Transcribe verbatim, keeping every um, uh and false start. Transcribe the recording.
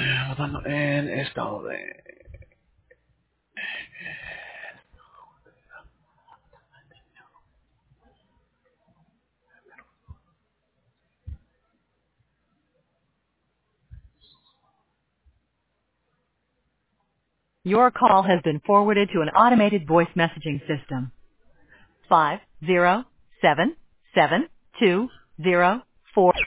Votando en estado de... Your call has been forwarded to an automated voice messaging system. Five zero seven seven two zero four